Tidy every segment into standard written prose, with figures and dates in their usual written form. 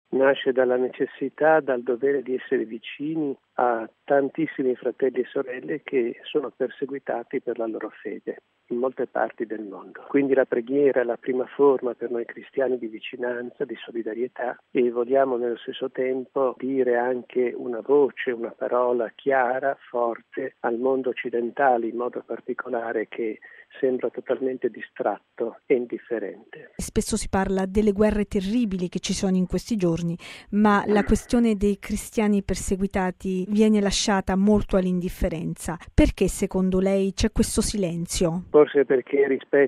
nasce dalla necessità, dal dovere di essere vicini a tantissimi fratelli e sorelle che sono perseguitati per la loro fede in molte parti del mondo. Quindi la preghiera è la prima forma per noi cristiani di vicinanza, di solidarietà, e vogliamo nello stesso tempo dire anche una voce, una parola chiara, forte al mondo occidentale, in modo particolare, che sembra totalmente distratto e indifferente. Spesso si parla delle guerre terribili che ci sono in questi giorni, ma la questione dei cristiani perseguitati viene lasciata molto all'indifferenza. Perché secondo lei c'è questo silenzio? Forse perché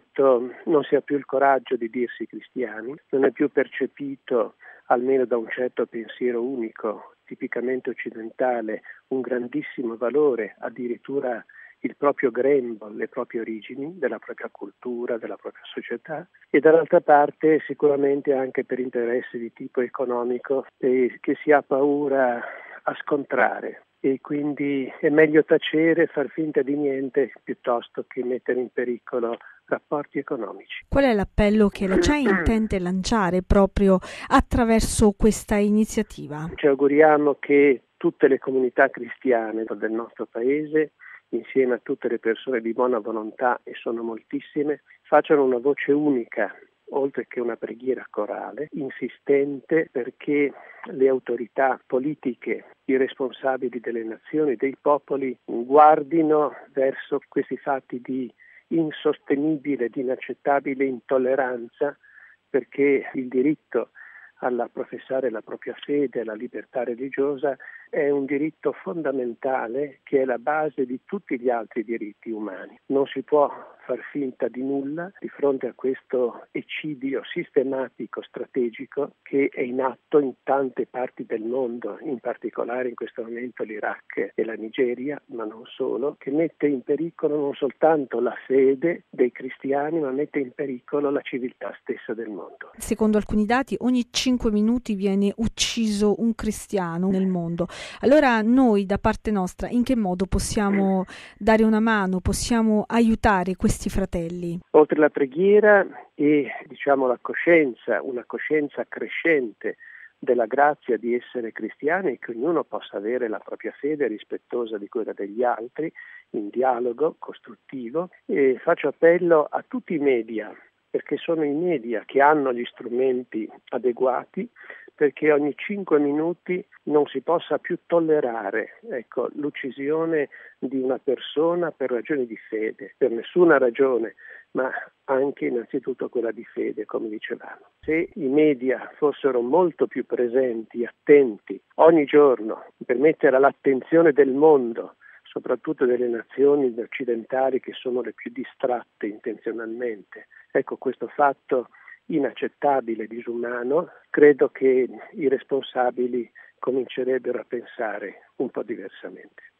non si ha più il coraggio di dirsi cristiani, non è più percepito, almeno da un certo pensiero unico, tipicamente occidentale, un grandissimo valore, addirittura il proprio grembo, le proprie origini, della propria cultura, della propria società, e dall'altra parte sicuramente anche per interessi di tipo economico che si ha paura a scontrare, e quindi è meglio tacere, far finta di niente piuttosto che mettere in pericolo rapporti economici. Qual è l'appello che la CEI intende lanciare proprio attraverso questa iniziativa? Ci auguriamo che tutte le comunità cristiane del nostro paese, insieme a tutte le persone di buona volontà, e sono moltissime, facciano una voce unica, oltre che una preghiera corale, insistente, perché le autorità politiche, i responsabili delle nazioni, dei popoli, guardino verso questi fatti di insostenibile, di inaccettabile intolleranza, perché il diritto alla professare la propria fede, alla libertà religiosa, è un diritto fondamentale che è la base di tutti gli altri diritti umani. Non si può far finta di nulla di fronte a questo eccidio sistematico, strategico, che è in atto in tante parti del mondo, in particolare in questo momento l'Iraq e la Nigeria, ma non solo, che mette in pericolo non soltanto la fede dei cristiani, ma mette in pericolo la civiltà stessa del mondo. Secondo alcuni dati, ogni 5 minuti viene ucciso un cristiano nel mondo. Allora noi da parte nostra in che modo possiamo dare una mano, possiamo aiutare questi fratelli? Oltre alla preghiera e la coscienza, una coscienza crescente della grazia di essere cristiani, e che ognuno possa avere la propria fede rispettosa di quella degli altri, in dialogo costruttivo, e faccio appello a tutti i media, perché sono i media che hanno gli strumenti adeguati, perché ogni 5 minuti non si possa più tollerare l'uccisione di una persona per ragioni di fede, per nessuna ragione, ma anche innanzitutto quella di fede, come dicevamo. Se i media fossero molto più presenti, attenti, ogni giorno, per mettere all'attenzione del mondo, soprattutto delle nazioni occidentali che sono le più distratte intenzionalmente, questo fatto inaccettabile, disumano, credo che i responsabili comincerebbero a pensare un po' diversamente.